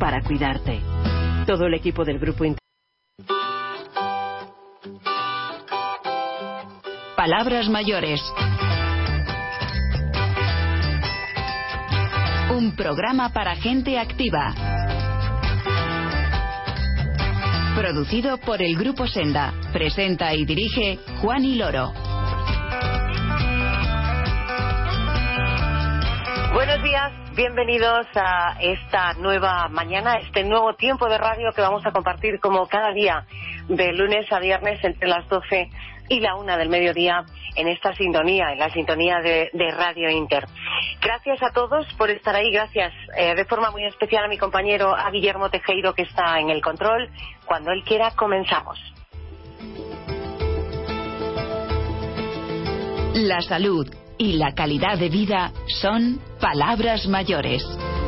para cuidarte. Todo el equipo del Grupo Palabras mayores. Un programa para gente activa. Producido por el Grupo Senda. Presenta y dirige Juan Loro. Buenos días, bienvenidos a esta nueva mañana, este nuevo tiempo de radio que vamos a compartir como cada día, de lunes a viernes entre las 12 y la 1 del mediodía en esta sintonía, en la sintonía de Radio Inter. Gracias a todos por estar ahí, gracias de forma muy especial a mi compañero, a Guillermo Tejero, que está en el control. Cuando él quiera, comenzamos. La salud y la calidad de vida son palabras mayores.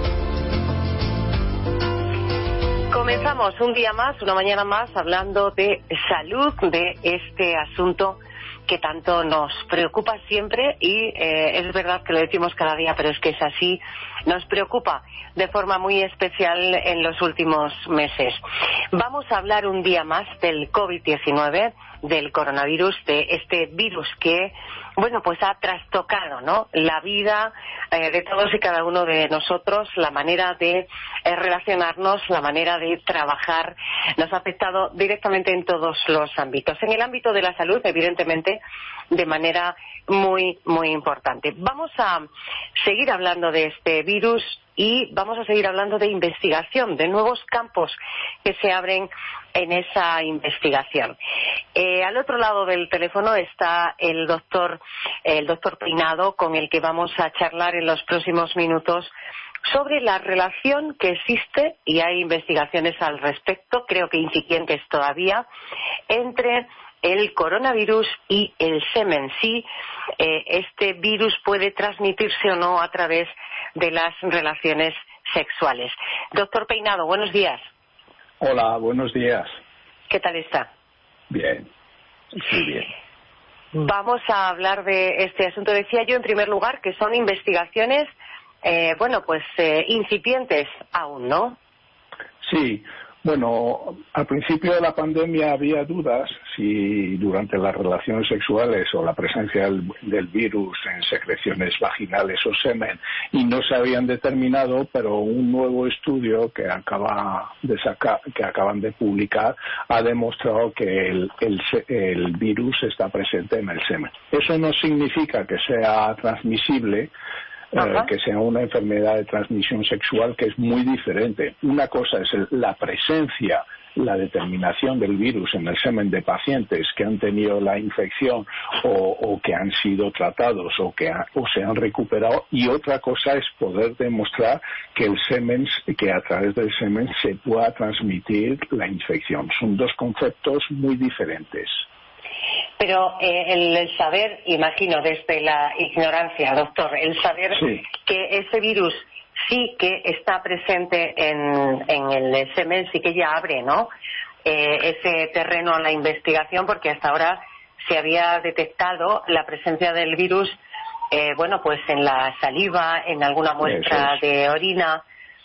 Comenzamos un día más, una mañana más, hablando de salud, de este asunto que tanto nos preocupa siempre y es verdad que lo decimos cada día, pero es que es así, nos preocupa de forma muy especial en los últimos meses. Vamos a hablar un día más del COVID-19, del coronavirus, de este virus que, bueno, pues ha trastocado, ¿no?, la vida de todos y cada uno de nosotros, la manera de relacionarnos, la manera de trabajar, nos ha afectado directamente en todos los ámbitos. En el ámbito de la salud, evidentemente, de manera muy, muy importante. Vamos a seguir hablando de este virus y vamos a seguir hablando de investigación, de nuevos campos que se abren en esa investigación. Al otro lado del teléfono está el doctor Peinado, con el que vamos a charlar en los próximos minutos sobre la relación que existe, y hay investigaciones al respecto, creo que incipientes todavía, entre el coronavirus y el semen. Si este virus puede transmitirse o no a través de las relaciones sexuales. Doctor Peinado, buenos días. Hola, buenos días. ¿Qué tal está? Bien, sí, bien. Vamos a hablar de este asunto. Decía yo, en primer lugar, que son investigaciones, incipientes aún, ¿no? Sí. Bueno, al principio de la pandemia había dudas si durante las relaciones sexuales o la presencia del virus en secreciones vaginales o semen, y no se habían determinado, pero un nuevo estudio que acaban de publicar ha demostrado que el virus está presente en el semen. Eso no significa que sea transmisible, que sea una enfermedad de transmisión sexual, que es muy diferente. Una cosa es la presencia, la determinación del virus en el semen de pacientes que han tenido la infección o que han sido tratados o se han recuperado, y otra cosa es poder demostrar que a través del semen se pueda transmitir la infección. Son dos conceptos muy diferentes. Pero el saber, imagino, desde la ignorancia, doctor, el saber que ese virus sí que está presente en el semen, sí que ya abre, ¿no?, ese terreno a la investigación, porque hasta ahora se había detectado la presencia del virus, en la saliva, en alguna muestra de orina.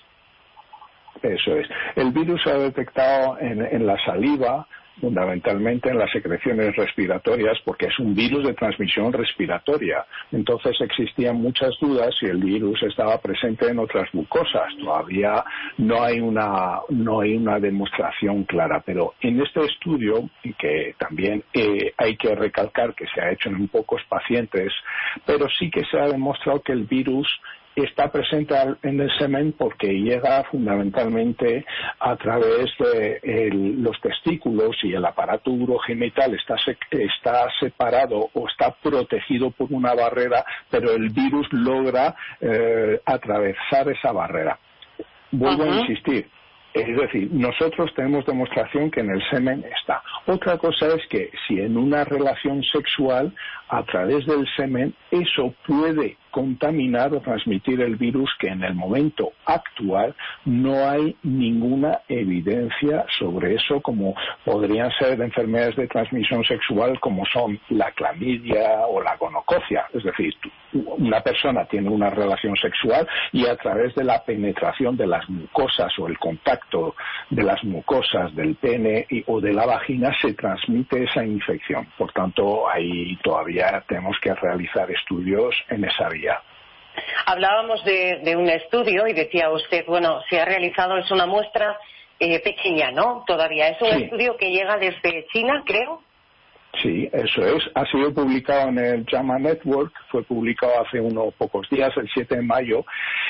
Eso es. El virus se ha detectado en la saliva, fundamentalmente en las secreciones respiratorias, porque es un virus de transmisión respiratoria. Entonces existían muchas dudas si el virus estaba presente en otras mucosas. Todavía no hay una demostración clara, pero en este estudio, que también hay que recalcar que se ha hecho en pocos pacientes, pero sí que se ha demostrado que el virus está presente en el semen porque llega fundamentalmente a través de los testículos, y el aparato urogenital está separado o está protegido por una barrera, pero el virus logra atravesar esa barrera. Vuelvo a insistir. Es decir, nosotros tenemos demostración que en el semen está. Otra cosa es que si en una relación sexual, a través del semen, eso puede contaminar o transmitir el virus, que en el momento actual no hay ninguna evidencia sobre eso, como podrían ser enfermedades de transmisión sexual como son la clamidia o la gonococia. Es decir, una persona tiene una relación sexual y a través de la penetración de las mucosas o el contacto de las mucosas del pene o de la vagina se transmite esa infección. Por tanto, ahí todavía tenemos que realizar estudios en esa vía. Hablábamos de un estudio y decía usted, bueno, se ha realizado, es una muestra pequeña, ¿no? Todavía es un estudio que llega desde China, creo. Sí, eso es. Ha sido publicado en el JAMA Network, fue publicado hace unos pocos días, el 7 de mayo,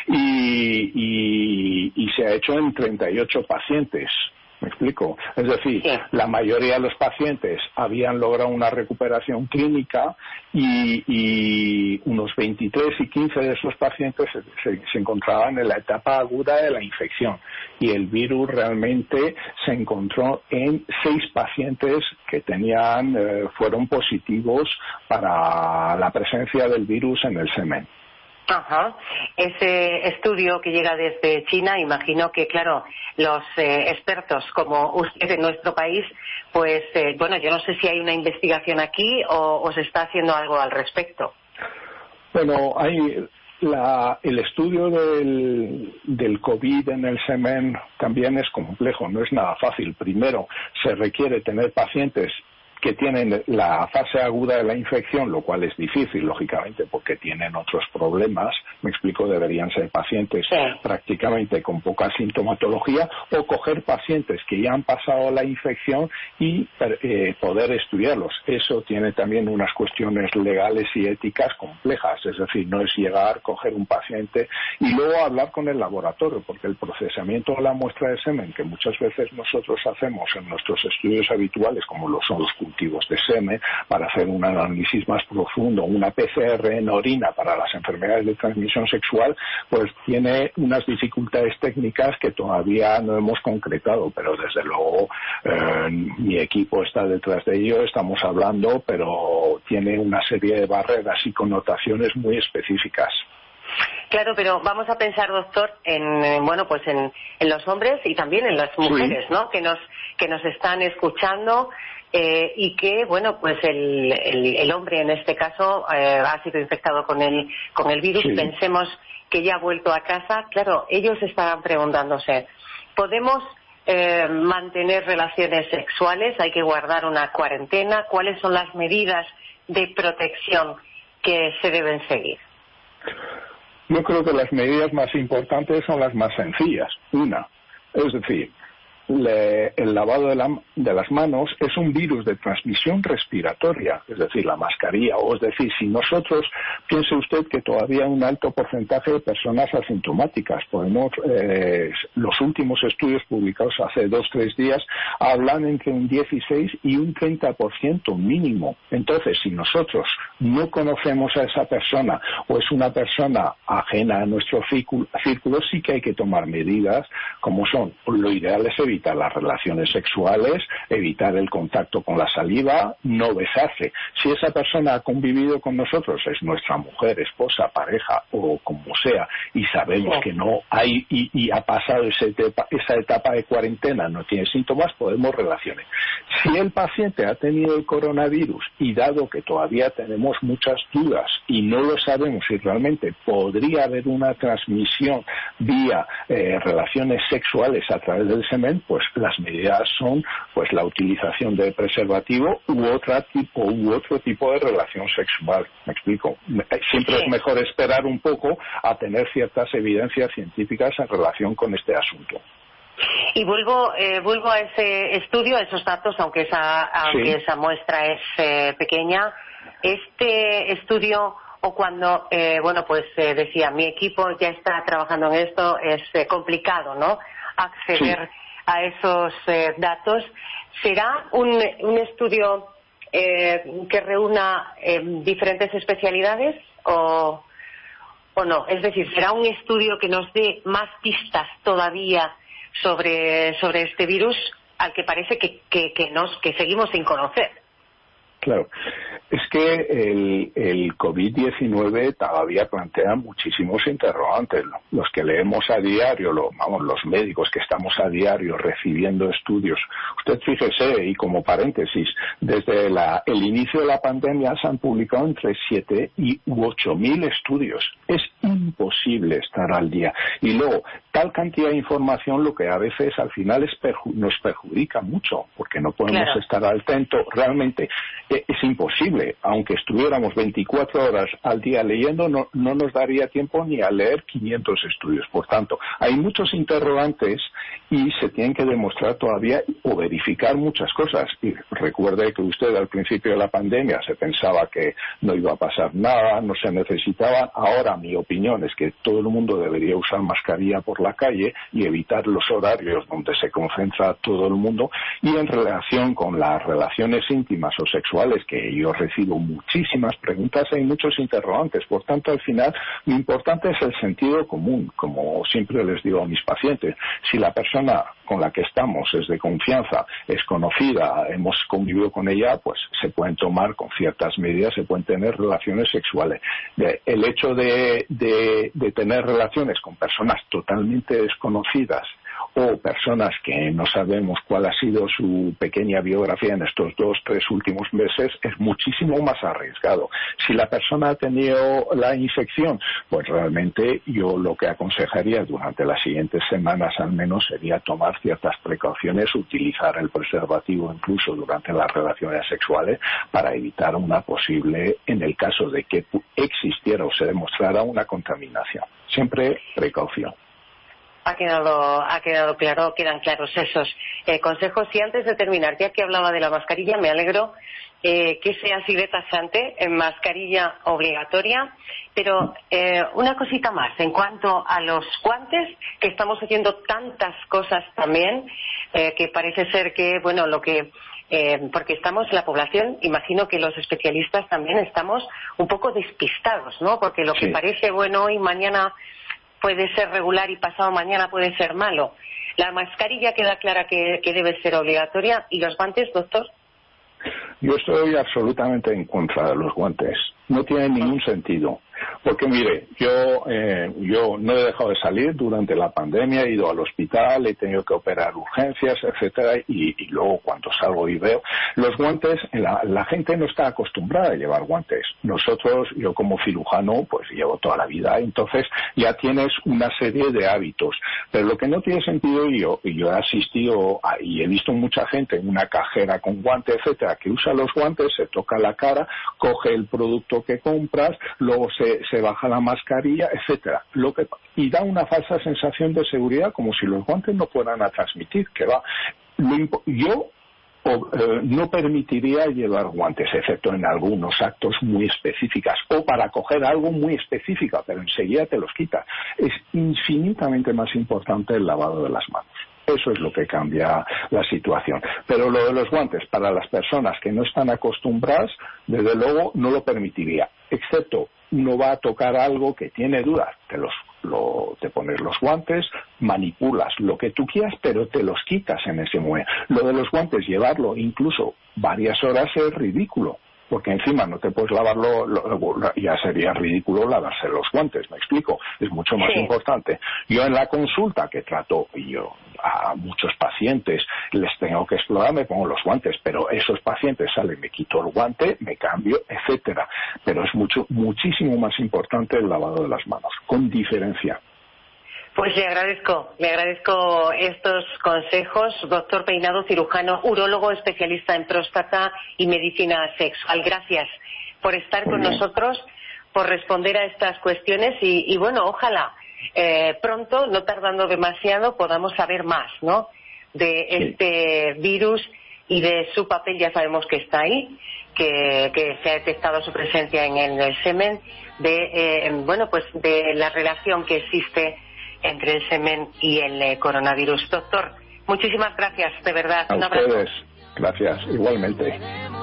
y se ha hecho en 38 pacientes. ¿Me explico? Es decir, la mayoría de los pacientes habían logrado una recuperación clínica y unos 23 y 15 de esos pacientes se encontraban en la etapa aguda de la infección. Y el virus realmente se encontró en 6 pacientes que fueron positivos para la presencia del virus en el semen. Ajá. Ese estudio que llega desde China, imagino que, claro, los expertos como usted en nuestro país, pues, bueno, yo no sé si hay una investigación aquí o se está haciendo algo al respecto. Bueno, hay el estudio del COVID en el semen también es complejo, no es nada fácil. Primero, se requiere tener pacientes que tienen la fase aguda de la infección, lo cual es difícil, lógicamente, porque tienen otros problemas. Me explico, deberían ser pacientes prácticamente con poca sintomatología, o coger pacientes que ya han pasado la infección y poder estudiarlos. Eso tiene también unas cuestiones legales y éticas complejas, es decir, no es llegar, coger un paciente y luego hablar con el laboratorio, porque el procesamiento de la muestra de semen, que muchas veces nosotros hacemos en nuestros estudios habituales, como lo son los cultivos de semen, para hacer un análisis más profundo, una PCR en orina para las enfermedades de transmisión sexual, pues tiene unas dificultades técnicas que todavía no hemos concretado, pero desde luego mi equipo está detrás de ello, estamos hablando, pero tiene una serie de barreras y connotaciones muy específicas. Claro, pero vamos a pensar, doctor, en los hombres y también en las mujeres, ¿no? Que nos están escuchando y que, bueno, pues el hombre en este caso ha sido infectado con el virus. Pensemos que ya ha vuelto a casa. Claro, ellos estaban preguntándose, ¿podemos mantener relaciones sexuales? ¿Hay que guardar una cuarentena? ¿Cuáles son las medidas de protección que se deben seguir? Yo creo que las medidas más importantes son las más sencillas. Una, es decir, el lavado de las manos es un virus de transmisión respiratoria, es decir, la mascarilla, o es decir, si nosotros, piense usted que todavía un alto porcentaje de personas asintomáticas, los últimos estudios publicados hace 2-3 días hablan entre un 16 y un 30% mínimo. Entonces, si nosotros no conocemos a esa persona o es una persona ajena a nuestro círculo, sí que hay que tomar medidas, como son, lo ideal es evitar las relaciones sexuales, evitar el contacto con la saliva, no besarse. Si esa persona ha convivido con nosotros, es nuestra mujer, esposa, pareja o como sea, y sabemos que no hay y ha pasado esa etapa de cuarentena, no tiene síntomas, podemos relaciones. Si el paciente ha tenido el coronavirus y dado que todavía tenemos muchas dudas y no lo sabemos si realmente podría haber una transmisión vía relaciones sexuales a través del semen, pues las medidas son pues la utilización de preservativo u otro tipo de relación sexual. ¿Me explico? Siempre es mejor esperar un poco a tener ciertas evidencias científicas en relación con este asunto. Y vuelvo a ese estudio, a esos datos, aunque esa muestra es pequeña. Este estudio, o cuando decía, mi equipo ya está trabajando en esto, es complicado, ¿no?, acceder a esos datos. ¿Será un estudio que reúna diferentes especialidades o no? Es decir, ¿será un estudio que nos dé más pistas todavía sobre este virus al que parece que seguimos sin conocer? Claro. Es que el COVID-19 todavía plantea muchísimos interrogantes. Los que leemos a diario, los médicos que estamos a diario recibiendo estudios. Usted fíjese, y como paréntesis, desde el inicio de la pandemia se han publicado entre 7 y 8.000 estudios. Es imposible estar al día. Y luego, tal cantidad de información lo que a veces al final nos perjudica mucho, porque no podemos estar al tanto. Realmente es imposible. Aunque estuviéramos 24 horas al día leyendo, no nos daría tiempo ni a leer 500 estudios. Por tanto, hay muchos interrogantes y se tienen que demostrar todavía o verificar muchas cosas. Y recuerde que usted al principio de la pandemia se pensaba que no iba a pasar nada, no se necesitaba. Ahora mi opinión es que todo el mundo debería usar mascarilla por la calle y evitar los horarios donde se concentra todo el mundo. Y en relación con las relaciones íntimas o sexuales, que yo recibo muchísimas preguntas, hay muchos interrogantes. Por tanto, al final, lo importante es el sentido común, como siempre les digo a mis pacientes. Si la persona con la que estamos es de confianza, es conocida, hemos convivido con ella, pues se pueden tomar con ciertas medidas, se pueden tener relaciones sexuales. El hecho de tener relaciones con personas totalmente desconocidas o personas que no sabemos cuál ha sido su pequeña biografía en estos 2-3 últimos meses es muchísimo más arriesgado. Si la persona ha tenido la infección, pues realmente yo lo que aconsejaría durante las siguientes semanas al menos sería tomar ciertas precauciones, utilizar el preservativo incluso durante las relaciones sexuales para evitar una posible, en el caso de que existiera o se demostrara una contaminación. Siempre precaución. Ha quedado claro, quedan claros esos consejos. Y antes de terminar, ya que hablaba de la mascarilla, me alegro que sea así de tajante, en mascarilla obligatoria. Pero una cosita más, en cuanto a los guantes, que estamos haciendo tantas cosas también, que parece ser que, bueno, porque estamos, la población, imagino que los especialistas también estamos un poco despistados, ¿no? Porque lo que parece bueno hoy, mañana puede ser regular y pasado mañana puede ser malo. La mascarilla queda clara que debe ser obligatoria. ¿Y los guantes, doctor? Yo estoy absolutamente en contra de los guantes. No tiene ningún sentido. Porque mire, yo no he dejado de salir durante la pandemia, he ido al hospital, he tenido que operar urgencias, etcétera, y luego cuando salgo y veo los guantes, la gente no está acostumbrada a llevar guantes. Nosotros, yo como cirujano, pues llevo toda la vida, entonces ya tienes una serie de hábitos. Pero lo que no tiene sentido, yo he asistido y he visto mucha gente en una cajera con guantes, etcétera, que usa los guantes, se toca la cara, coge el producto que compras, luego se baja la mascarilla, etcétera, y da una falsa sensación de seguridad, como si los guantes no fueran a transmitir, que va. Yo no permitiría llevar guantes, excepto en algunos actos muy específicos, o para coger algo muy específico, pero enseguida te los quitas. Es infinitamente más importante el lavado de las manos. Eso es lo que cambia la situación. Pero lo de los guantes, para las personas que no están acostumbradas, desde luego no lo permitiría, excepto uno va a tocar algo que tiene dudas, te pones los guantes, manipulas lo que tú quieras, pero te los quitas en ese momento. Lo de los guantes, llevarlo incluso varias horas es ridículo, porque encima no te puedes lavarlo, ya sería ridículo lavarse los guantes, ¿me explico? Es mucho más importante. Yo en la consulta que trato, yo a muchos pacientes les tengo que explorar, me pongo los guantes, pero esos pacientes salen, me quito el guante, me cambio, etcétera. Pero es muchísimo más importante el lavado de las manos, con diferencia. Pues le agradezco estos consejos, doctor Peinado, cirujano, urólogo, especialista en próstata y medicina sexual. Gracias por estar con nosotros, por responder a estas cuestiones y bueno, ojalá pronto, no tardando demasiado, podamos saber más, ¿no?, de este virus y de su papel. Ya sabemos que está ahí, que se ha detectado su presencia en el semen, de la relación que existe entre el semen y el coronavirus. Doctor, muchísimas gracias, de verdad. A ustedes, gracias, igualmente.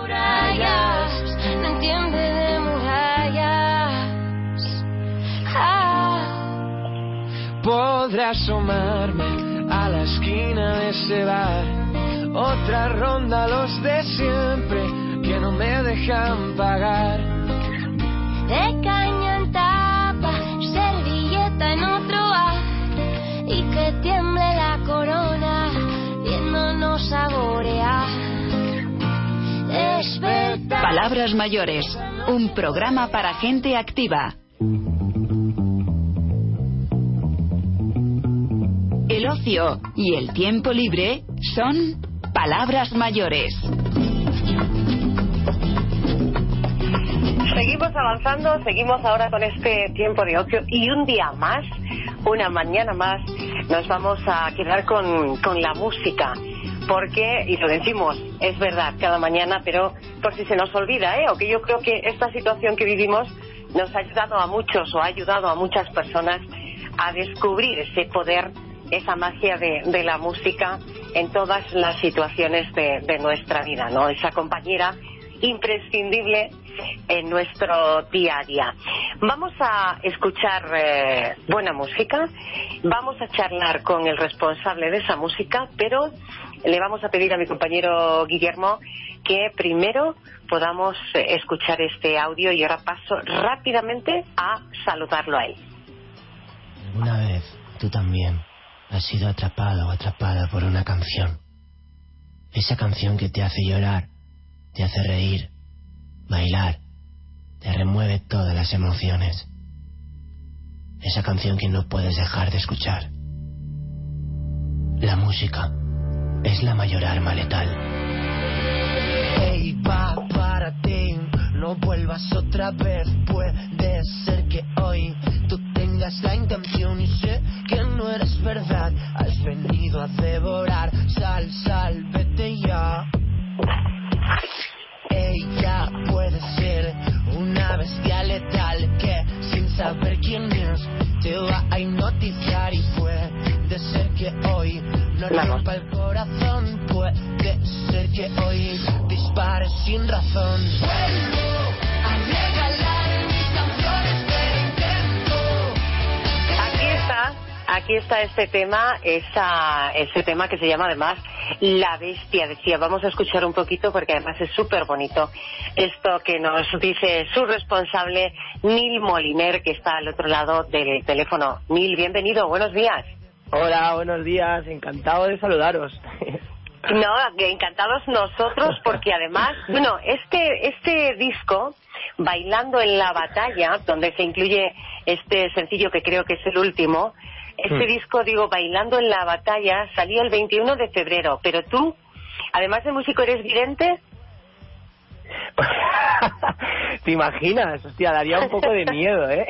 Podré asomarme a la esquina de ese bar, otra ronda los de siempre, que que no me dejan pagar. De caña en tapa, servilleta en otro bar, y que tiemble la corona viéndonos saborear. Despertar. Palabras mayores, un programa para gente activa. El ocio y el tiempo libre son palabras mayores. Seguimos avanzando, seguimos ahora con este tiempo de ocio y un día más, una mañana más, nos vamos a quedar con la música. Porque, y lo decimos, es verdad, cada mañana, pero por si se nos olvida, o que yo creo que esta situación que vivimos nos ha ayudado a muchos o ha ayudado a muchas personas a descubrir ese poder, esa magia de la música en todas las situaciones de nuestra vida, ¿no? Esa compañera imprescindible en nuestro día a día. Vamos a escuchar buena música, vamos a charlar con el responsable de esa música, pero le vamos a pedir a mi compañero Guillermo que primero podamos escuchar este audio y ahora paso rápidamente a saludarlo a él. ¿Alguna vez tú también has sido atrapado o atrapada por una canción? Esa canción que te hace llorar, te hace reír, bailar, te remueve todas las emociones. Esa canción que no puedes dejar de escuchar. La música es la mayor arma letal. Hey, párate, no vuelvas otra vez. Puede ser que hoy tú tengas la intención y sé que no eres verdad. Has venido a devorar, sal, vete ya. Ella puede ser una bestia letal que sin saber quién es te va a hipnotizar y puede ser que hoy no rompa el corazón, puede ser que hoy dispare sin razón. Vuelvo a regalar mis canciones pero intento. Aquí está este tema, ese tema que se llama además La Bestia. Decía, vamos a escuchar un poquito porque además es súper bonito esto que nos dice su responsable, Neil Moliner, que está al otro lado del teléfono. Neil, bienvenido, buenos días. Hola, buenos días, encantado de saludaros. No, encantados nosotros porque además, bueno, este disco, Bailando en la Batalla, donde se incluye este sencillo que creo que es el último, disco, digo, Bailando en la Batalla, salió el 21 de febrero, pero tú, además de músico, ¿eres vidente? ¿Te imaginas? Hostia, daría un poco de miedo, ¿eh?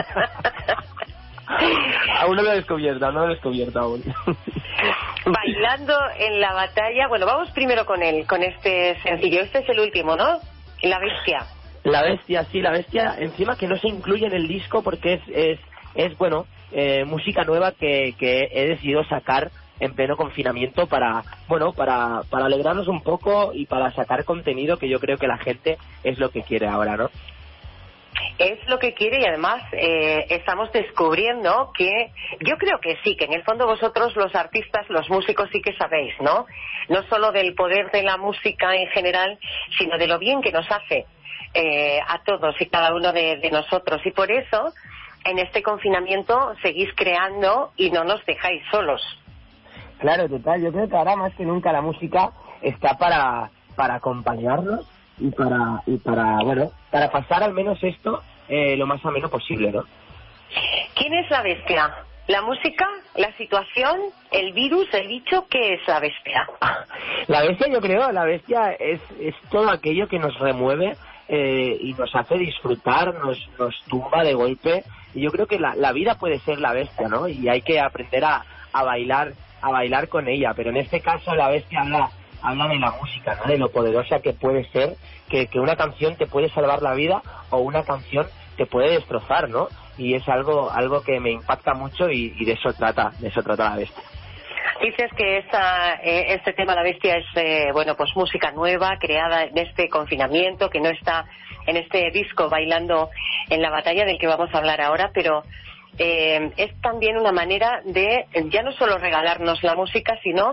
Aún no lo he descubierto aún. Bailando en la Batalla, bueno, vamos primero con este sencillo, este es el último, ¿no? La Bestia. La Bestia, sí, La Bestia, encima que no se incluye en el disco porque es bueno, música nueva que he decidido sacar en pleno confinamiento para alegrarnos un poco y para sacar contenido que yo creo que la gente es lo que quiere ahora, ¿no? Es lo que quiere y además estamos descubriendo que yo creo que sí, que en el fondo vosotros los artistas, los músicos sí que sabéis, ¿no? No solo del poder de la música en general, sino de lo bien que nos hace a todos y cada uno de nosotros. Y por eso, en este confinamiento, seguís creando y no nos dejáis solos. Claro, total. Yo creo que ahora más que nunca la música está para acompañarnos y para pasar al menos esto lo más ameno posible, ¿no? ¿Quién es la bestia? ¿La música? ¿La situación? ¿El virus? ¿El bicho? ¿Qué es la bestia? La bestia, yo creo, la bestia es todo aquello que nos remueve y nos hace disfrutar, nos tumba de golpe. Y yo creo que la vida puede ser la bestia, ¿no? Y hay que aprender a bailar con ella. Pero en este caso la bestia habla de la música, ¿no? De lo poderosa que puede ser, que una canción te puede salvar la vida o una canción te puede destrozar, ¿no? Y es algo que me impacta mucho y de eso trata la bestia. Dices que este tema, La Bestia, es pues música nueva, creada en este confinamiento, que no está en este disco Bailando en la Batalla, del que vamos a hablar ahora, pero es también una manera de ya no solo regalarnos la música, sino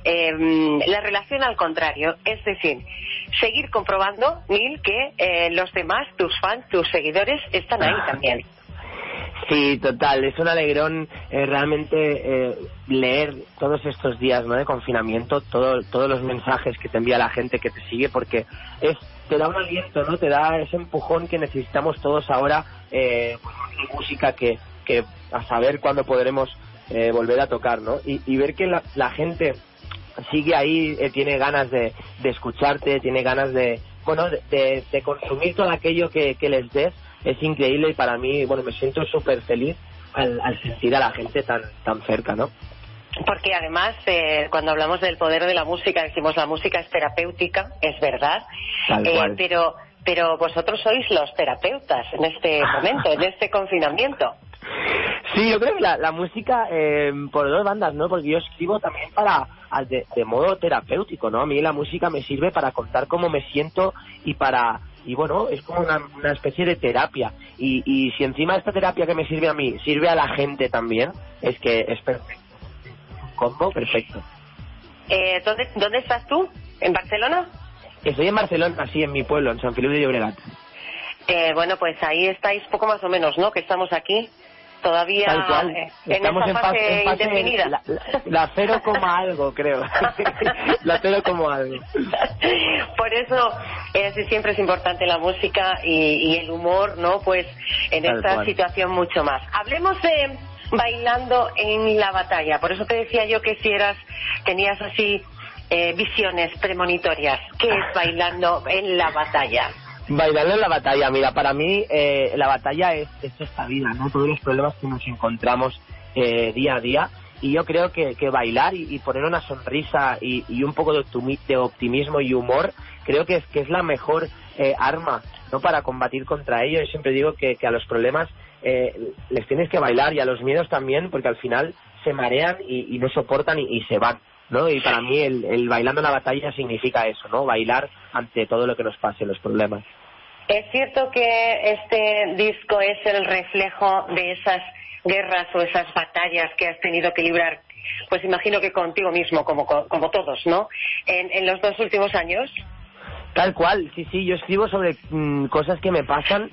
la relación al contrario, es decir, seguir comprobando, Neil, que los demás, tus fans, tus seguidores, están ahí también. Sí, total, es un alegrón realmente leer todos estos días, ¿no?, de confinamiento, todos los mensajes que te envía la gente que te sigue, porque te da un aliento, ¿no?, te da ese empujón que necesitamos todos ahora, música que a saber cuándo podremos volver a tocar, ¿no? Y ver que la gente sigue ahí, tiene ganas de escucharte, tiene ganas de consumir todo aquello que les des, es increíble, y para mí, me siento súper feliz al sentir a la gente tan cerca, ¿no? Porque además, cuando hablamos del poder de la música, decimos la música es terapéutica, es verdad, Tal cual. Pero vosotros sois los terapeutas en este momento, en este confinamiento. Sí, yo creo que la música, por dos bandas, ¿no? Porque yo escribo también de modo terapéutico, ¿no? A mí la música me sirve para contar cómo me siento y es como una especie de terapia. Y si encima esta terapia que me sirve a mí sirve a la gente también, es que es perfecto. Un combo perfecto. ¿Dónde estás tú? ¿En Barcelona? Estoy en Barcelona, sí, en mi pueblo, en Sant Feliu de Llobregat. Pues ahí estáis poco más o menos, ¿no? Que estamos aquí todavía estamos en fase indefinida. La 0, algo, creo. La 0, algo. Por eso siempre es importante la música y el humor, ¿no? Pues en esta situación mucho más. Hablemos de Bailando en la Batalla. Por eso te decía yo que tenías así visiones premonitorias. ¿Qué es Bailando en la Batalla? Bailando en la batalla, mira, para mí la batalla es esta vida, ¿no? Todos los problemas que nos encontramos día a día, y yo creo que bailar y poner una sonrisa y un poco de optimismo y humor, creo que es la mejor arma, ¿no?, para combatir contra ello. Yo siempre digo que a los problemas les tienes que bailar, y a los miedos también, porque al final se marean y no soportan y se van, ¿no? Y para mí el bailando en la batalla significa eso, ¿no? Bailar ante todo lo que nos pase, los problemas. ¿Es cierto que este disco es el reflejo de esas guerras o esas batallas que has tenido que librar? Pues imagino que contigo mismo, como todos, ¿no? En los 2 últimos años. Tal cual, sí, yo escribo sobre cosas que me pasan,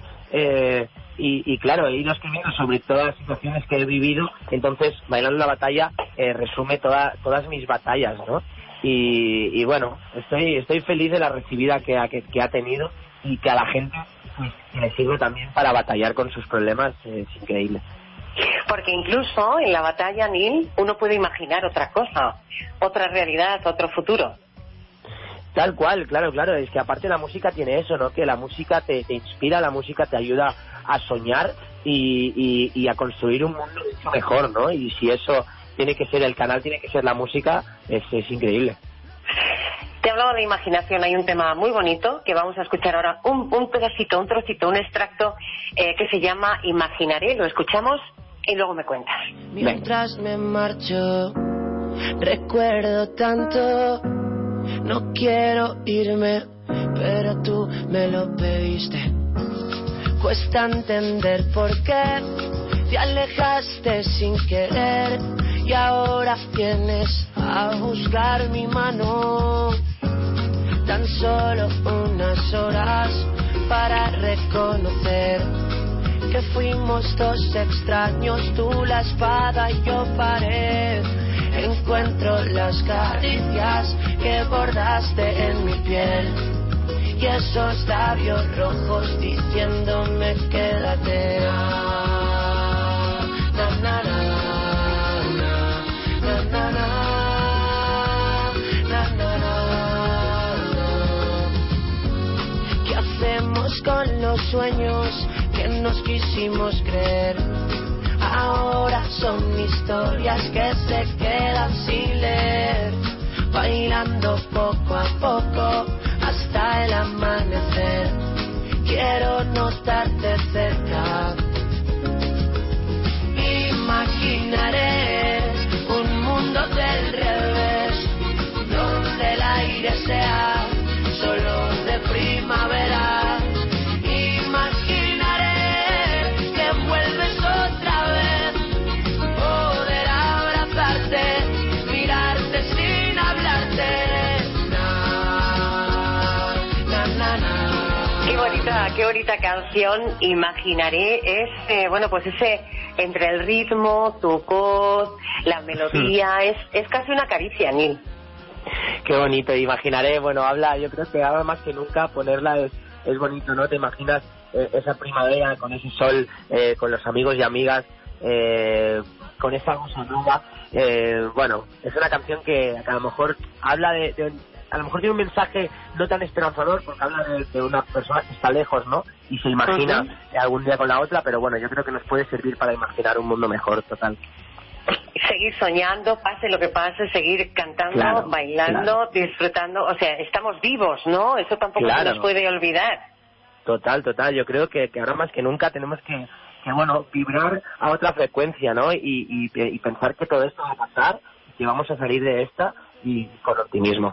y claro, he ido escribiendo sobre todas las situaciones que he vivido. Entonces, Bailando en la Batalla resume todas mis batallas, ¿no? Y estoy feliz de la recibida que ha tenido, y que a la gente pues le sirve también para batallar con sus problemas. Es increíble. Porque incluso en la batalla, Neil, uno puede imaginar otra cosa, otra realidad, otro futuro. Tal cual, claro, es que aparte la música tiene eso, ¿no? Que la música te inspira, la música te ayuda a soñar y a construir un mundo mucho mejor, ¿no? Y si eso tiene que ser el canal, tiene que ser la música, es increíble. Te hablaba de imaginación, hay un tema muy bonito que vamos a escuchar ahora, un pedacito, un trocito, un extracto que se llama Imaginaré. Lo escuchamos y luego me cuentas. Mientras me marcho, recuerdo tanto, no quiero irme, pero tú me lo pediste. Cuesta entender por qué te alejaste sin querer, y ahora vienes a buscar mi mano. Tan solo unas horas para reconocer que fuimos 2 extraños, tú la espada y yo pared. Encuentro las caricias que bordaste en mi piel, y esos labios rojos diciéndome quédate. Na, na, na. Con los sueños que nos quisimos creer, ahora son historias que se quedan sin leer. Bailando poco a poco hasta el amanecer, quiero notarte cerca. Imaginaré un mundo del revés, donde el aire sea solo de primavera. Sin hablar. qué bonita canción. Imaginaré pues ese entre el ritmo, tu voz, la melodía, es casi una caricia, Neil. Qué bonito, Imaginaré, bueno, yo creo que ahora más que nunca ponerla es bonito, ¿no? Te imaginas esa primavera con ese sol, con los amigos y amigas, con esa bossa nova. Bueno, es una canción que a lo mejor habla a lo mejor tiene un mensaje no tan esperanzador porque habla de una persona que está lejos, ¿no? Y se imagina algún día con la otra, pero bueno, yo creo que nos puede servir para imaginar un mundo mejor, total. Seguir soñando, pase lo que pase, seguir cantando, bailando, disfrutando, o sea, estamos vivos, ¿no? Eso tampoco se nos puede olvidar. Total, yo creo que ahora más que nunca tenemos que vibrar a otra frecuencia, ¿no? Y pensar que todo esto va a pasar, que vamos a salir de esta y con optimismo.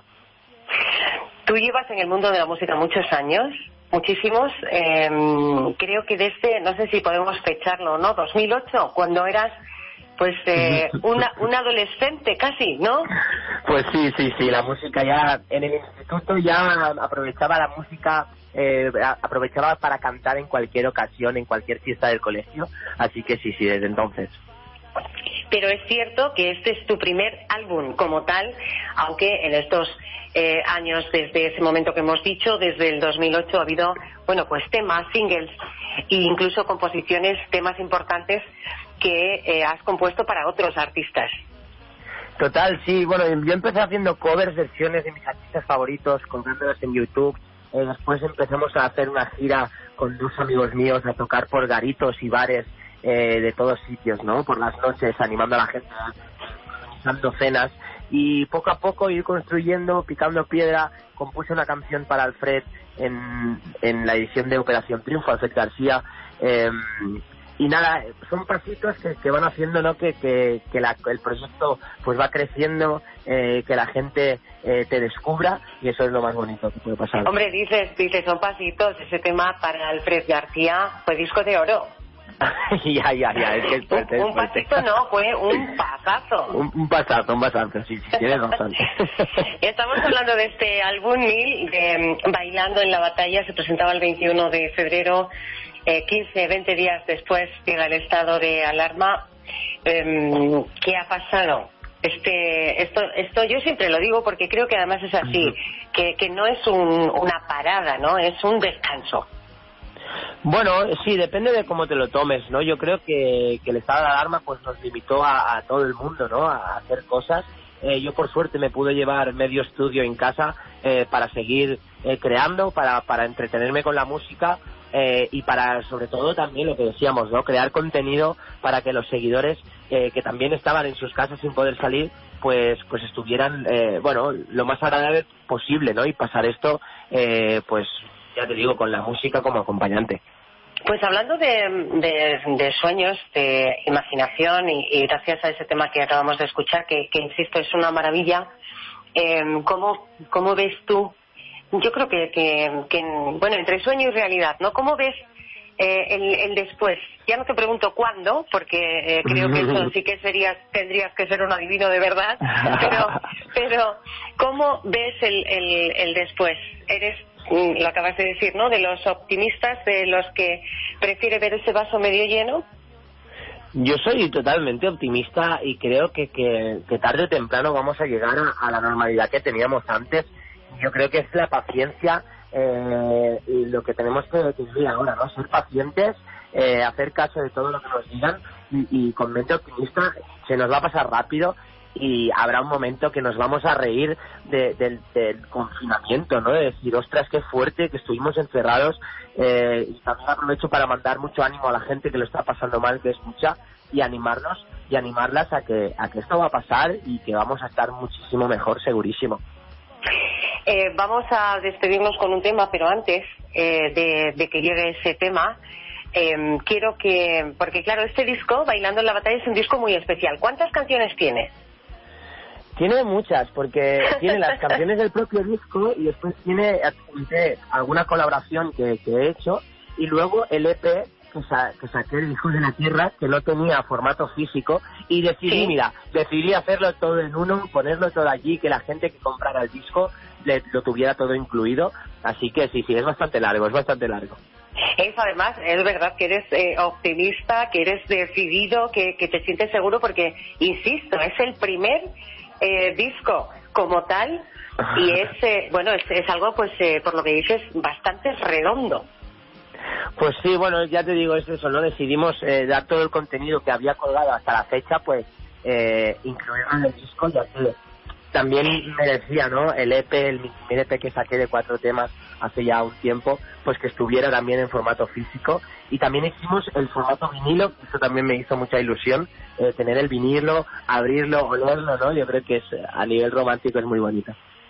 Tú llevas en el mundo de la música muchos años, muchísimos, creo que desde, no sé si podemos fecharlo, ¿no? 2008, cuando eras pues un adolescente casi, ¿no? Pues sí, la música ya, en el instituto ya aprovechaba la música, aprovechaba para cantar en cualquier ocasión, en cualquier fiesta del colegio, así que sí, desde entonces. Pero es cierto que este es tu primer álbum como tal, aunque en estos años, desde ese momento que hemos dicho, desde el 2008 ha habido, pues temas, singles e incluso composiciones, temas importantes que has compuesto para otros artistas. Total, sí, yo empecé haciendo covers, versiones de mis artistas favoritos, colgándolas en YouTube. Después empezamos a hacer una gira con 2 amigos míos a tocar por garitos y bares de todos sitios, ¿no? Por las noches, animando a la gente, organizando cenas, y poco a poco ir construyendo, picando piedra. Compuse una canción para Alfred en la edición de Operación Triunfo, Alfred García, y nada, son pasitos que van haciendo, ¿no? Que el proyecto pues va creciendo, que la gente te descubra, y eso es lo más bonito que puede pasar. Hombre, dices son pasitos. Ese tema para Alfred García fue disco de oro. ya, es que es fuerte. Un pasito no, fue un pasazo. un pasazo, sí, tienes razón. Estamos hablando de este álbum, Neil, de Bailando en la Batalla. Se presentaba el 21 de febrero, 20 días después llega el estado de alarma. ¿Qué ha pasado? Esto yo siempre lo digo porque creo que además es así, que no es una parada, ¿no? Es un descanso. Bueno, sí, depende de cómo te lo tomes, ¿no? Yo creo que el estado de alarma pues nos limitó a todo el mundo, ¿no? A hacer cosas. Yo por suerte me pude llevar medio estudio en casa para seguir creando, para entretenerme con la música, y para, sobre todo, también lo que decíamos, ¿no? Crear contenido para que los seguidores que también estaban en sus casas sin poder salir, pues estuvieran, lo más agradable posible, ¿no? Y pasar esto, pues ya te digo, con la música como acompañante. Pues hablando de sueños, de imaginación, y gracias a ese tema que acabamos de escuchar, que insisto, es una maravilla, ¿cómo ves tú? Yo creo que entre sueño y realidad, ¿no? ¿Cómo ves el después? Ya no te pregunto cuándo, porque creo que eso sí que tendrías que ser un adivino de verdad, pero ¿cómo ves el después? Lo acabas de decir, ¿no? De los optimistas, de los que prefiere ver ese vaso medio lleno. Yo soy totalmente optimista y creo que tarde o temprano vamos a llegar a la normalidad que teníamos antes. Yo creo que es la paciencia y lo que tenemos que vivir ahora, ¿no? Ser pacientes, hacer caso de todo lo que nos digan y con mente optimista. Se nos va a pasar rápido y habrá un momento que nos vamos a reír del confinamiento, ¿no? De decir, ostras, qué fuerte que estuvimos encerrados, y también aprovecho para mandar mucho ánimo a la gente que lo está pasando mal, que escucha, y animarnos y animarlas a que esto va a pasar y que vamos a estar muchísimo mejor, segurísimo. Vamos a despedirnos con un tema, pero antes de que llegue ese tema, quiero porque claro, este disco, Bailando en la Batalla, es un disco muy especial. ¿Cuántas canciones tiene? Tiene muchas, porque tiene las canciones del propio disco y después tiene alguna colaboración que he hecho, y luego el EP que saqué, el Hijos de la Tierra, que no tenía formato físico, y decidí hacerlo todo en uno, ponerlo todo allí, que la gente que comprara el disco lo tuviera todo incluido, así que sí, es bastante largo. Eso, además, es verdad que eres optimista, que eres decidido, que te sientes seguro, porque, insisto, es el primer disco como tal y es algo, pues, por lo que dices, bastante redondo. Pues sí, bueno, ya te digo, es eso, ¿no? Decidimos dar todo el contenido que había colgado hasta la fecha, pues, incluirlo en el disco, ya que también merecía, ¿no? El EP, el mini EP que saqué de 4 temas hace ya un tiempo, pues que estuviera también en formato físico. Y también hicimos el formato vinilo, eso también me hizo mucha ilusión, tener el vinilo, abrirlo, olerlo, ¿no? Yo creo que a nivel romántico es muy bonito.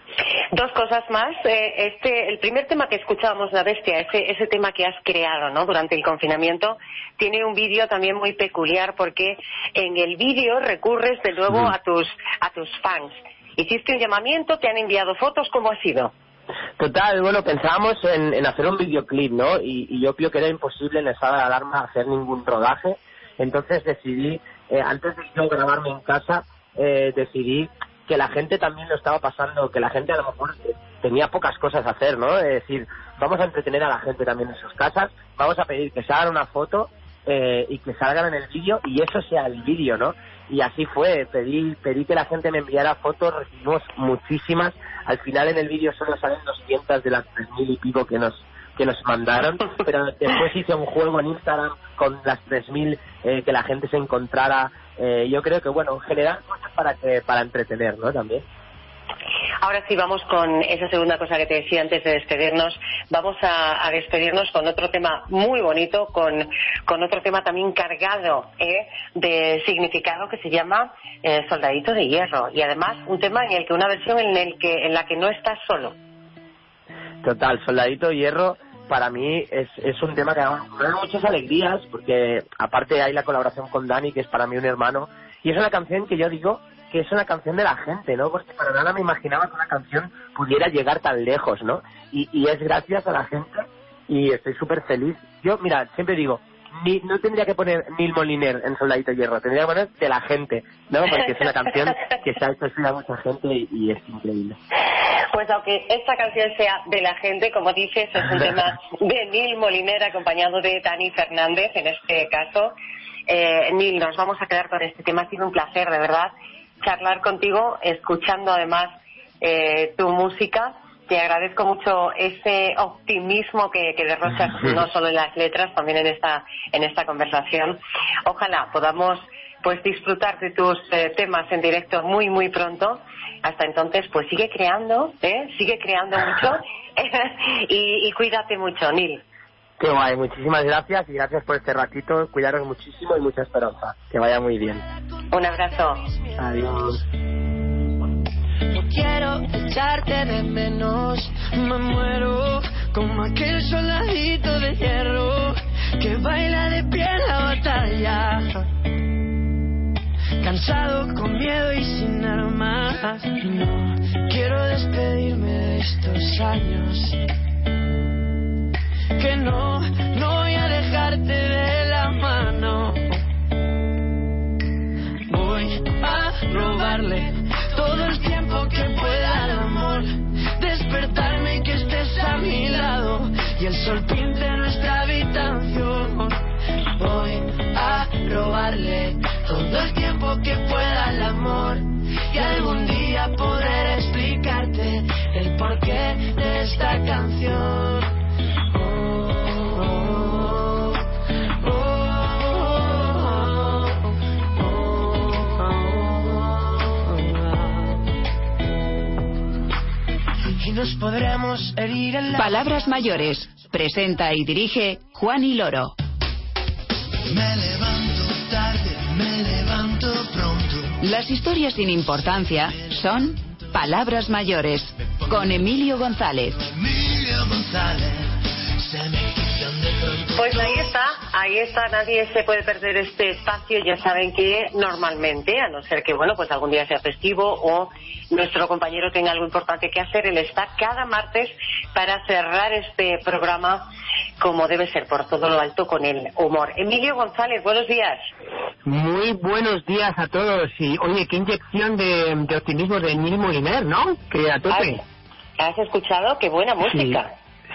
2 cosas más. El primer tema que escuchábamos, La Bestia, ese tema que has creado, ¿no? Durante el confinamiento, tiene un vídeo también muy peculiar, porque en el vídeo recurres de nuevo a tus fans. Hiciste un llamamiento, te han enviado fotos, ¿cómo ha sido? Total, bueno, pensábamos en hacer un videoclip, ¿no? Y yo creo que era imposible en estado de alarma hacer ningún rodaje. Entonces decidí, antes de yo grabarme en casa, decidí que la gente también lo estaba pasando, que la gente a lo mejor tenía pocas cosas a hacer, ¿no? Es decir, vamos a entretener a la gente también en sus casas, vamos a pedir que se hagan una foto y que salgan en el vídeo, y eso sea el vídeo, ¿no? Y así fue, pedí que la gente me enviara fotos, recibimos muchísimas. Al final en el vídeo solo salen 200 de las 3.000 y pico que nos mandaron, pero después hice un juego en Instagram con las 3.000 que la gente se encontrara. Yo creo que, bueno, generar cosas para entretener, ¿no? También. Ahora sí, vamos con esa segunda cosa que te decía antes de despedirnos. Vamos a despedirnos con otro tema muy bonito, con otro tema también cargado de significado, que se llama Soldadito de Hierro. Y además un tema una versión en la que no estás solo. Total, Soldadito de Hierro para mí es un tema que da muchas alegrías, porque aparte hay la colaboración con Dani, que es para mí un hermano, y es una canción que yo digo que es una canción de la gente, ¿no? Porque para nada me imaginaba que una canción pudiera llegar tan lejos, ¿no? Y es gracias a la gente, y estoy súper feliz. Yo, mira, siempre digo, no tendría que poner Neil Moliner en Soldadito de Hierro, tendría que poner de la gente, ¿no? Porque es una canción que se ha hecho a mucha gente y es increíble. Pues aunque esta canción sea de la gente, como dices, es un tema de Neil Moliner acompañado de Dani Fernández, en este caso. Neil, nos vamos a quedar con este tema. Ha sido un placer, de verdad, charlar contigo, escuchando además tu música. Te agradezco mucho ese optimismo que derrochas no solo en las letras, también en esta conversación. Ojalá podamos pues disfrutar de tus temas en directo muy muy pronto. Hasta entonces, pues sigue creando mucho y cuídate mucho, Neil. Qué guay, muchísimas gracias, y gracias por este ratito. Cuidaros muchísimo y mucha esperanza. Que vaya muy bien. Un abrazo. Adiós. No quiero echarte de menos, me muero como aquel soldadito de hierro que baila de pie en la batalla, cansado, con miedo y sin armas. No quiero despedirme de estos años, que no voy a dejarte de la mano. Voy a robarle todo el tiempo que pueda al amor, despertarme y que estés a mi lado y el sol pinte nuestra habitación. Voy a robarle todo el tiempo que pueda al amor y algún día poder explicarte el porqué de esta canción. Nos podremos herir en la... Palabras mayores. Presenta y dirige Juani Loro. Me levanto tarde, me levanto pronto. Las historias sin importancia son Palabras mayores, con Emilio González. Emilio González, se me quitan de pronto. Pues ahí está, nadie se puede perder este espacio. Ya saben que normalmente, a no ser que pues algún día sea festivo o nuestro compañero tenga algo importante que hacer, él está cada martes para cerrar este programa como debe ser, por todo lo alto, con el humor. Emilio González, buenos días. Muy buenos días a todos. Y oye, qué inyección de optimismo de Neil Moliner, ¿no? Que a tope. ¿Has escuchado? Qué buena música.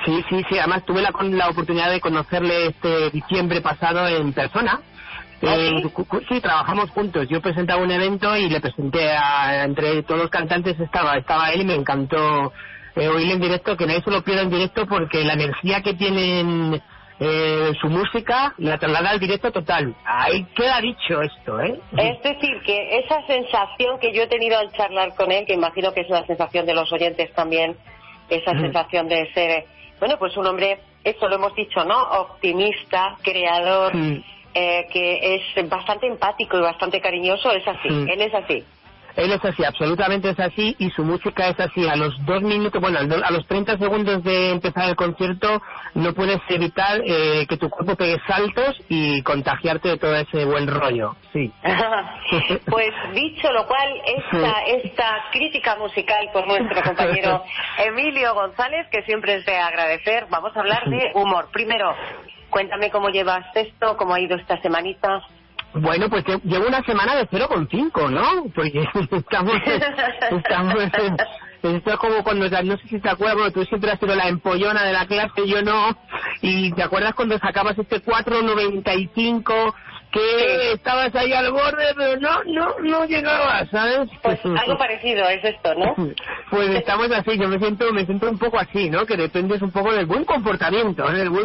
Sí, además tuve la oportunidad de conocerle este diciembre pasado en persona. Sí, trabajamos juntos. Yo presentaba un evento y le presenté entre todos los cantantes estaba él y me encantó oírle en directo, que nadie se lo pierda en directo porque la energía que tienen su música la traslada al directo total. Ahí queda dicho esto, ¿eh? Es decir, que esa sensación que yo he tenido al charlar con él, que imagino que es una sensación de los oyentes también, esa sensación de ser, bueno, pues un hombre, eso lo hemos dicho, ¿no? Optimista, creador, que es bastante empático y bastante cariñoso, es así, él es así. Él es así, absolutamente es así, y su música es así. A los 2 minutos, bueno, a los 30 segundos de empezar el concierto, no puedes evitar que tu cuerpo pegue saltos y contagiarte de todo ese buen rollo. Sí. Pues dicho lo cual, esta crítica musical por nuestro compañero Emilio González, que siempre es de agradecer, vamos a hablar de humor. Primero, cuéntame cómo llevas esto, cómo ha ido esta semanita. Bueno, pues llevo una semana de 0,5, ¿no? Porque estamos esto es como cuando, no sé si te acuerdas, bueno, tú siempre has sido la empollona de la clase, yo no, y te acuerdas cuando sacabas este 4,95, que estabas ahí al borde, pero no llegabas, ¿sabes? Pues algo parecido es esto, ¿no? Pues estamos así, yo me siento un poco así, ¿no? Que dependes un poco del buen comportamiento,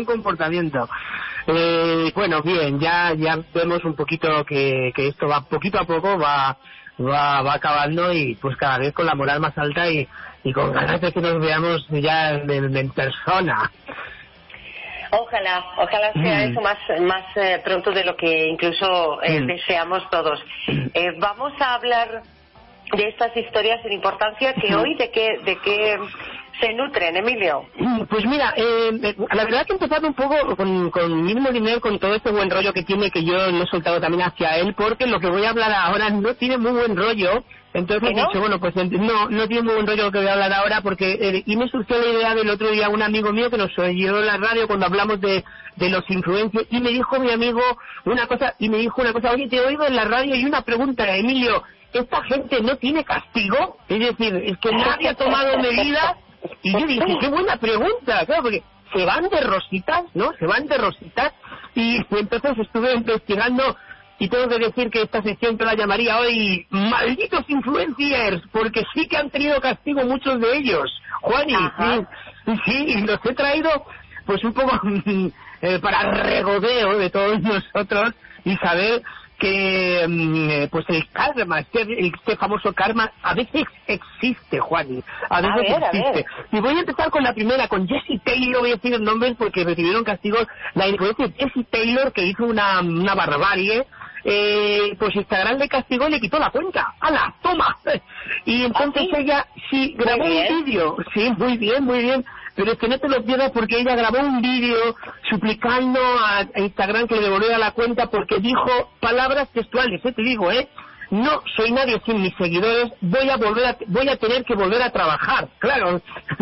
bueno, bien, ya vemos un poquito que esto va poquito a poco, va acabando, y pues cada vez con la moral más alta y con ganas de que nos veamos ya en persona. Ojalá sea eso más pronto de lo que incluso deseamos todos. Vamos a hablar de estas historias en importancia que hoy de qué se nutren, Emilio. Pues mira, la verdad que he empezado un poco con mismo dinero, con todo este buen rollo que tiene, que yo lo he soltado también hacia él, porque lo que voy a hablar ahora no tiene muy buen rollo. Entonces he dicho, bueno, pues no tiene muy buen rollo lo que voy a hablar ahora, porque y me surgió la idea del otro día un amigo mío que nos oyó en la radio cuando hablamos de los influencers, y me dijo mi amigo una cosa, oye, te oigo en la radio y una pregunta, Emilio, ¿esta gente no tiene castigo? Es decir, es que nadie ha tomado medidas. Y yo dije, qué buena pregunta, claro, porque se van de rositas, ¿no? Y entonces estuve investigando, y tengo que decir que esta sección te la llamaría hoy malditos influencers, porque sí que han tenido castigo muchos de ellos, Juani. Sí, y los he traído pues un poco para regodeo de todos nosotros y saber que pues el karma, este famoso karma a veces existe, Juan, a veces existe. Y voy a empezar con la primera, con Jessie Taylor. Voy a decir el nombre porque recibieron castigos. La influencer Jessie Taylor, que hizo una barbarie, pues Instagram le castigó y le quitó la cuenta. ¡Hala, toma! Y entonces ella grabó un vídeo. Sí, muy bien. Pero es que no te lo pierdas, porque ella grabó un vídeo suplicando a Instagram que le devolviera la cuenta, porque dijo palabras textuales, te digo, no soy nadie sin mis seguidores, voy a tener que volver a trabajar. Claro.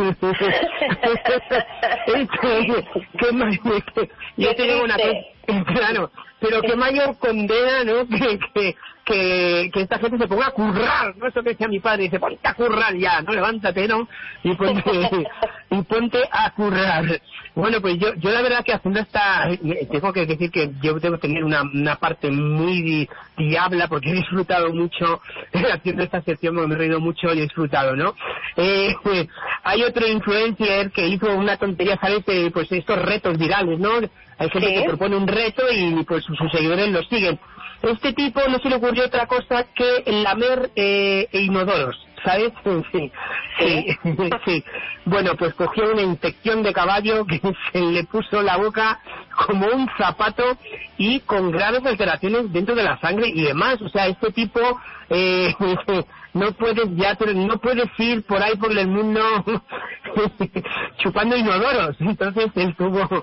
Yo te digo una cosa, claro, pero qué mayor condena, ¿no? Que esta gente se ponga a currar, ¿no? Eso que decía mi padre, dice, ponte a currar ya, no, levántate, ¿no? Y ponte a currar. Bueno, pues yo la verdad que haciendo tengo que decir que yo tengo que tener una parte muy diabla, porque he disfrutado mucho haciendo esta sección, me he reído mucho y he disfrutado, ¿no? Hay otro influencer que hizo una tontería, ¿sabes? Pues estos retos virales, ¿no? Hay gente que propone un reto y pues sus seguidores lo siguen. Este tipo no se le ocurrió otra cosa que lamer inodoros, ¿sabes? Sí. Bueno, pues cogió una infección de caballo que se le puso la boca como un zapato y con graves alteraciones dentro de la sangre y demás. O sea, este tipo no puedes ir por ahí por el mundo chupando inodoros. Entonces él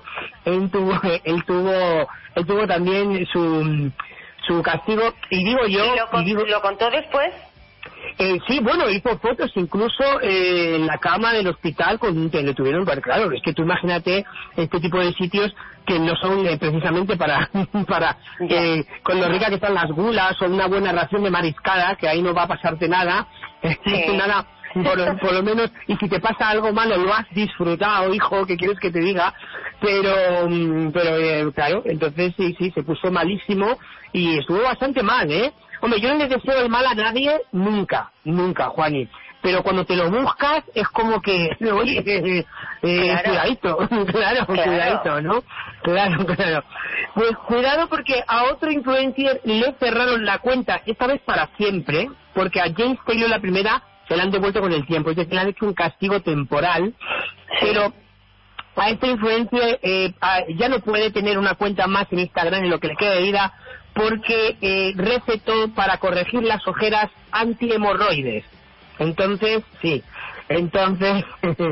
tuvo también su castigo, y digo yo... ¿Y lo contó después? Sí, bueno, hizo fotos incluso en la cama del hospital que le tuvieron, claro, es que tú imagínate este tipo de sitios que no son precisamente para con lo rica que están las gulas o una buena ración de mariscada, que ahí no va a pasarte nada, por lo menos, y si te pasa algo malo lo has disfrutado, hijo, ¿qué quieres que te diga? Pero claro, entonces sí, se puso malísimo y estuvo bastante mal, ¿eh? Hombre, yo no le deseo el mal a nadie nunca, Juani. Pero cuando te lo buscas es como que, oye, cuidadito, cuidadito, ¿no? Claro. Pues cuidado porque a otro influencer le cerraron la cuenta, esta vez para siempre, porque a James Taylor la primera se la han devuelto con el tiempo, es decir, le han hecho un castigo temporal, pero a este influencer ya no puede tener una cuenta más en Instagram en lo que le queda de vida, porque recetó para corregir las ojeras antihemorroides. Entonces, sí. Entonces,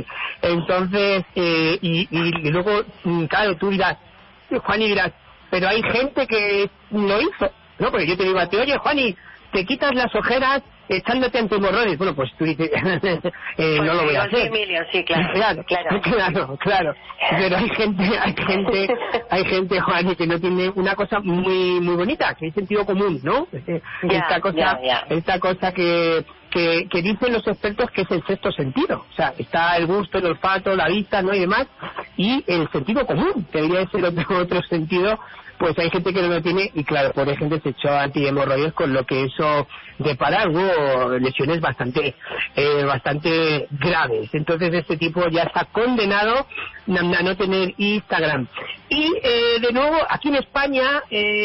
y luego, claro, tú dirás, Juani dirás, pero hay gente que lo hizo, ¿no? Porque yo te digo a ti, oye, Juani, te quitas las ojeras echándote antihemorroides. Bueno, pues tú dices, pues no lo voy a hacer. Emilio, sí, claro. Pero hay gente, Juani, que no tiene una cosa muy bonita, que es sentido común, ¿no? Esta cosa que dicen los expertos que es el sexto sentido. O sea, está el gusto, el olfato, la vista, ¿no? Y demás. Y el sentido común, que debería ser otro sentido, pues hay gente que no lo tiene y claro, por gente se echó antihemorroides, con lo que eso depara, hubo lesiones bastante graves. Entonces este tipo ya está condenado a no tener Instagram. Y de nuevo, aquí en España,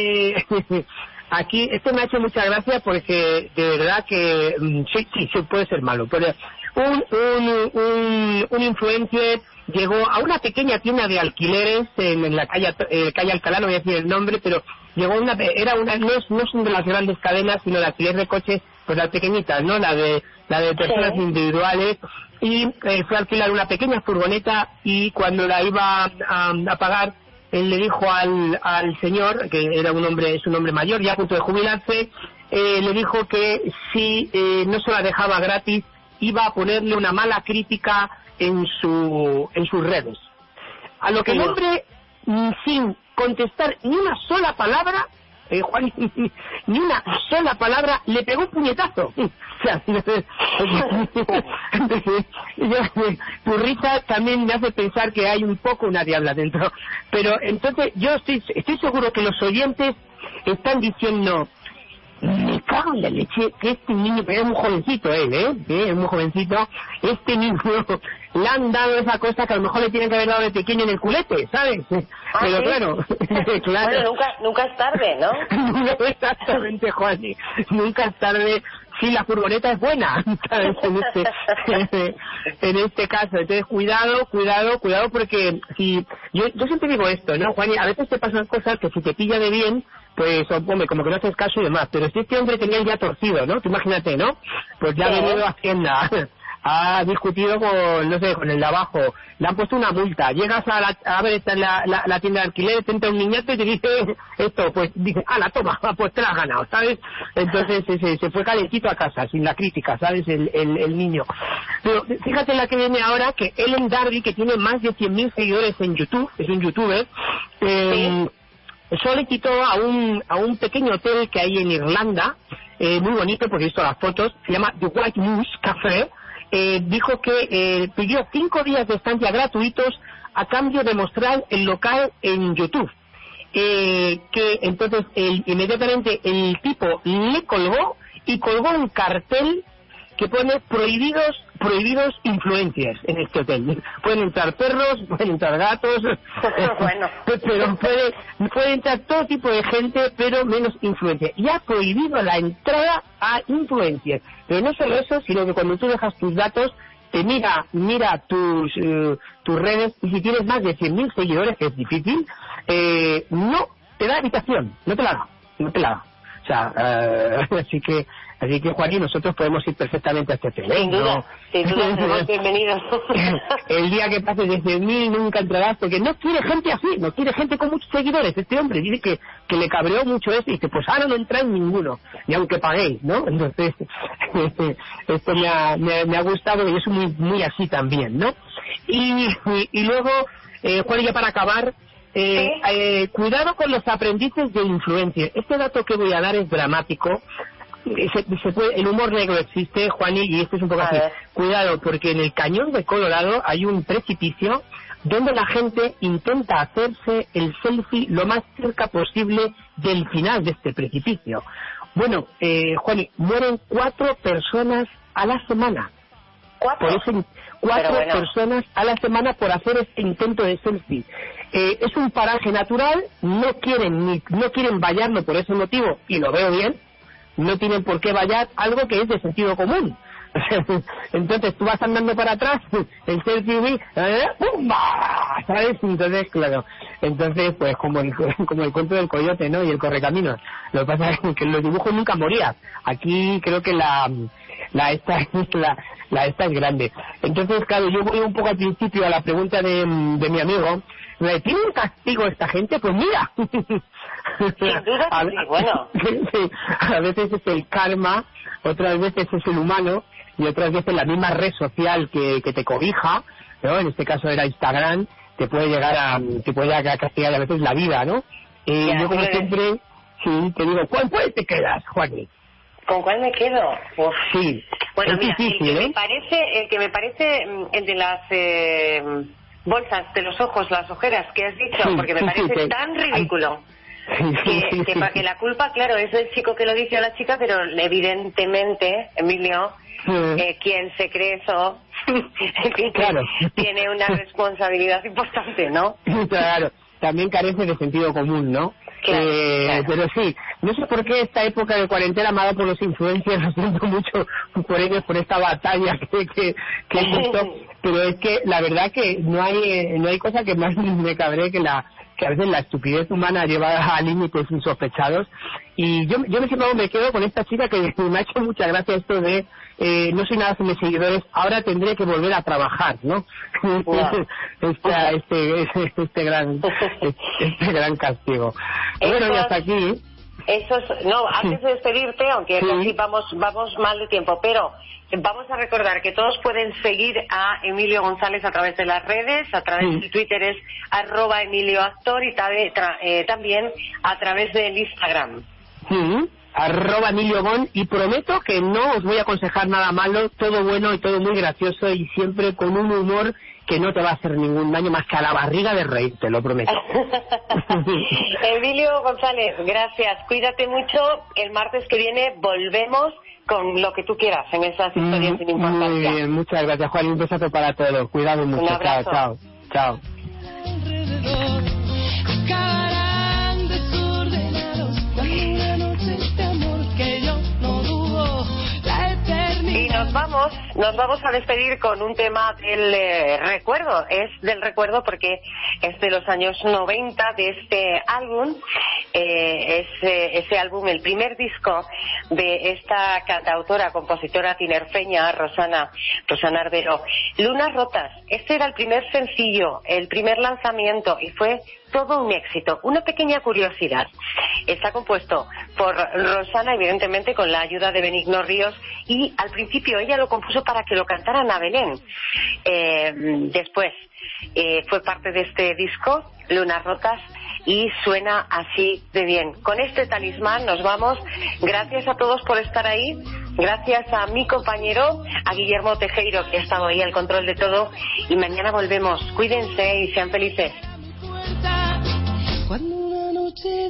aquí, me ha hecho mucha gracia porque de verdad que sí puede ser malo. Pero un influencer llegó a una pequeña tienda de alquileres en la calle Alcalá, no voy a decir el nombre, pero llegó no son de las grandes cadenas, sino de alquiler de coches, pues las pequeñitas, ¿no? La de personas individuales, y fue a alquilar una pequeña furgoneta, y cuando la iba a pagar, él le dijo al señor, que es un hombre mayor, ya a punto de jubilarse, le dijo que si no se la dejaba gratis, iba a ponerle una mala crítica en sus redes. A lo que el hombre, sin contestar ni una sola palabra, Juan, ni una sola palabra, le pegó un puñetazo. O sea, tu risa también me hace pensar que hay un poco una diabla dentro. Pero entonces yo estoy seguro que los oyentes están diciendo, me cago en la leche, que este niño, pero es muy jovencito es muy jovencito, este niño le han dado esa cosa que a lo mejor le tienen que haber dado de pequeño en el culete, ¿sabes? Pero ¿sí? claro. Bueno, nunca es tarde, ¿no? Exactamente, Juan, nunca es tarde si la furgoneta es buena, ¿sabes? En este caso. Entonces, cuidado, porque si yo siempre digo esto, ¿no, Juan? A veces te pasan cosas que si te pilla de bien, pues, hombre, como que no haces caso y demás, pero si este hombre tenía el ya torcido, ¿no? Tú imagínate, ¿no? Pues ya ha venido a Hacienda, ha discutido con el de abajo, le han puesto una multa, llegas a ver, está en la tienda de alquiler, te entra un niñato y te dice esto, pues dice, la toma, pues te la has ganado, ¿sabes? Entonces se fue calentito a casa, sin la crítica, ¿sabes? El niño. Pero fíjate la que viene ahora, que Ellen Darby, que tiene más de 100.000 seguidores en YouTube, es un youtuber, eso le quitó a un pequeño hotel que hay en Irlanda, muy bonito porque he visto las fotos, se llama The White Moose Café. Dijo que pidió 5 días de estancia gratuitos a cambio de mostrar el local en YouTube. Que entonces inmediatamente el tipo le colgó un cartel que pone prohibidos influencers en este hotel. Pueden entrar perros, pueden entrar gatos, bueno. pero puede entrar todo tipo de gente, pero menos influencers. Y ha prohibido la entrada a influencers. Pero no solo eso, sino que cuando tú dejas tus datos, te mira tus redes, y si tienes más de 100.000 seguidores, que es difícil, no te da habitación, no te la da. O sea, así que Juan, nosotros podemos ir perfectamente a este hotel. Sin duda, somos bienvenidos. El día que pases de 100.000 nunca entrarás, porque no quiere gente así, no quiere gente con muchos seguidores. Este hombre dice que le cabreó mucho eso y dice, pues ahora no entráis ninguno, ni aunque paguéis, ¿no? Entonces, esto me ha gustado, y yo soy muy así también, ¿no? Y luego, Juan, ya para acabar, cuidado con los aprendices de influencia. Este dato que voy a dar es dramático. el humor negro existe, Juani, y esto es un poco así. Cuidado, porque en el cañón de Colorado hay un precipicio donde la gente intenta hacerse el selfie lo más cerca posible del final de este precipicio. Bueno, Juani, mueren 4 personas a la semana. ¿4? Personas a la semana por hacer este intento de selfie. Es un paraje natural, no quieren vallarlo por ese motivo, y lo veo bien. No tienen por qué vallar algo que es de sentido común. Entonces tú vas andando para atrás, el selfie, ¡pumba! ¿Sabes? Entonces, claro, pues como el cuento del coyote, ¿no? Y el correcaminos. Lo que pasa es que en los dibujos nunca morías. Aquí creo que la esta es grande. Entonces, claro, yo voy un poco al principio a la pregunta de mi amigo. ¿Tiene un castigo esta gente? Pues mira. Sin duda que sí, bueno. Sí, a veces es el karma, otras veces es el humano, y otras veces la misma red social que te cobija, ¿no? En este caso era Instagram, te puede llegar a castigar a veces la vida, ¿no? Yo como siempre, sí, te digo, ¿cuál te quedas, Juani? ¿Con cuál me quedo? Uf. Sí. Bueno, es mira, difícil, el que me parece el de las bolsas de los ojos, las ojeras que has dicho, porque me parece tan ridículo. Que la culpa, claro, es del chico que lo dice a la chica, pero evidentemente, Emilio, quien se cree eso, claro, tiene una responsabilidad importante, ¿no? Claro, también carece de sentido común, ¿no? Claro. Pero sí, no sé por qué esta época de cuarentena amada por los influencers, lo siento mucho por ellos, por esta batalla que he visto, pero es que la verdad que no hay cosa que más me cabree que a veces la estupidez humana lleva a límites insospechados. Y yo me quedo con esta chica que me ha hecho mucha gracia esto de no soy nada sin mis seguidores, ahora tendré que volver a trabajar, ¿no? Wow. este gran castigo. Bueno, y hasta aquí. Antes de despedirte, aunque así vamos mal de tiempo, pero vamos a recordar que todos pueden seguir a Emilio González a través de las redes, a través de Twitter es @EmilioActor y también a través del Instagram. @EmilioGon, y prometo que no os voy a aconsejar nada malo, todo bueno y todo muy gracioso y siempre con un humor que no te va a hacer ningún daño más que a la barriga de reír, te lo prometo. Emilio González, gracias, cuídate mucho, el martes que viene volvemos con lo que tú quieras en esas historias sin importancia. Muy bien, muchas gracias, Juan, y un besazo para todos, cuidado mucho, un abrazo. Chao. Y nos vamos a despedir con un tema del recuerdo. Es del recuerdo porque es de los años 90 de este álbum. Ese álbum, el primer disco de esta cantautora, compositora tinerfeña, Rosana Arbero. Lunas Rotas. Este era el primer sencillo, el primer lanzamiento, y fue todo un éxito. Una pequeña curiosidad. Está compuesto por Rosana, evidentemente con la ayuda de Benigno Ríos, y al principio ella lo compuso para que lo cantaran a Belén. Después fue parte de este disco, Lunas Rotas, y suena así de bien. Con este talismán nos vamos. Gracias a todos por estar ahí. Gracias a mi compañero, a Guillermo Tejero, que ha estado ahí al control de todo. Y mañana volvemos. Cuídense y sean felices. Cuando una noche